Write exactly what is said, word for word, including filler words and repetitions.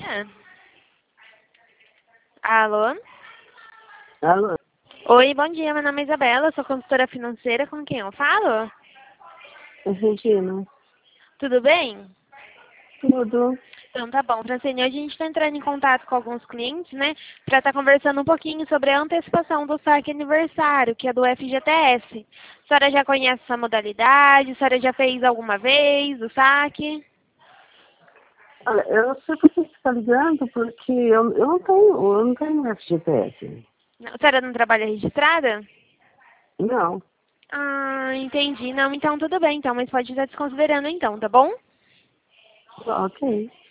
dia. Alô? Alô? Oi, bom dia. Meu nome é Isabela, sou consultora financeira. Com quem eu falo? Argentina. Tudo bem? Tudo. Então tá bom, Francine. Hoje a gente está entrando em contato com alguns clientes, né? Para estar conversando um pouquinho sobre a antecipação do saque aniversário, que é do F G T S. A senhora já conhece essa modalidade? A senhora já fez alguma vez o saque? Olha, eu não sei por que você está ligando, porque eu, eu não tenho, eu não tenho F G T S. A senhora não trabalha registrada? Não. Ah, entendi. Não, então tudo bem, então, mas pode estar desconsiderando então, tá bom? Ok.